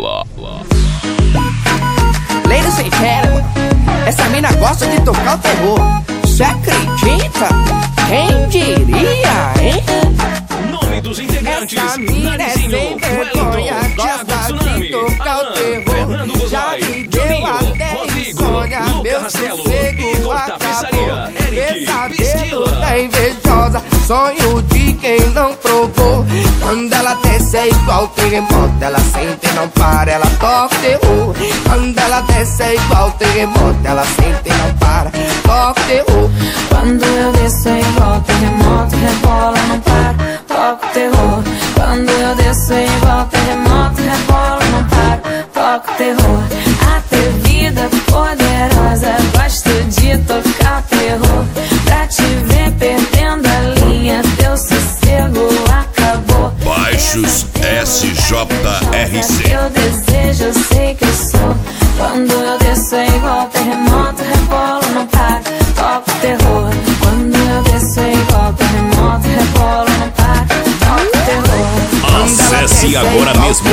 Ladies and gentlemen, essa mina gosta de tocar o terror. Cê acredita? Quem diria, hein? Nome dos integrantes: Essa mina é sem Narizinho, vergonha, Wellington, Thiago gosta Tsunami, de tocar o Alan, terror. Fernando Já Godoy, me deu Juninho, até Rodrigo, insônia, Luca meu Rastelo, sossego Igor acabou. Tapeçaria, Eric, Pesadelo Priscila. da invejosa, sonho de quem não provou. Quando ela desce é igual terremoto, ela sente e não para, ela toca o terror. Quando ela desce é igual terremoto, ela sente e não para, toca o terror. Quando eu desço é igual terremoto, rebola, não para, toca o terror. Quando eu desço é igual terremoto, rebola, não para, toca o terror. Atrevida, poderosa, gosto de tocar o terror. Pra te ver perdendo a linha, teu sossego acabou. Baixos SJRC. Eu desejo, eu sei que eu sou. Quando eu desço é igual terremoto, rebola, não para, toca o terror. Quando eu desço é igual terremoto, rebola, não para, toca o terror. Acesse agora mesmo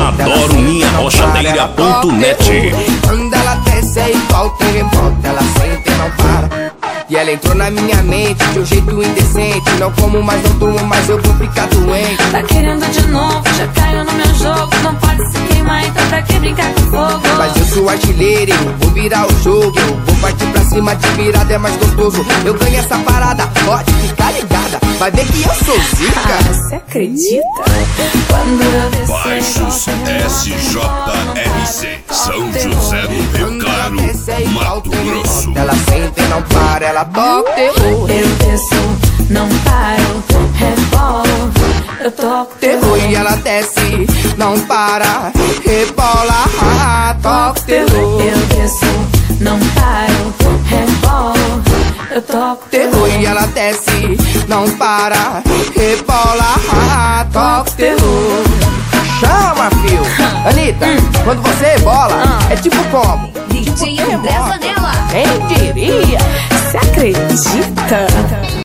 adorominharochadeira.net. Quando ela desce é igual terremoto, ela sente e não para. E ela entrou na minha mente de um jeito indecente. Não como mais, não durmo mais, eu vou ficar doente. Tá querendo de novo, já caiu no meu jogo. Não pode se queimar, então pra que brincar com fogo? Mas eu sou artilheiro, eu vou virar o jogo. Eu vou partir pra cima, de virada é mais gostoso. Eu ganho essa parada, pode ficar ligada. Vai ver que eu sou zica. Você acredita? Quando eu descer, Baixos SJRC. São José do Rio Claro, Mato Grosso. Ela sente e não para, ela toca o terror. eu desço, não paro, rebolo, eu toco Terror e ela desce, não para, rebola, toca o terror. Eu desço, não paro, rebolo, eu toco Terror e ela desce, não para, rebola, toca o terror. Chama, fio. Anitta, quando você rebola, é tipo como? DJ André Zanella. Quem diria? Você acredita?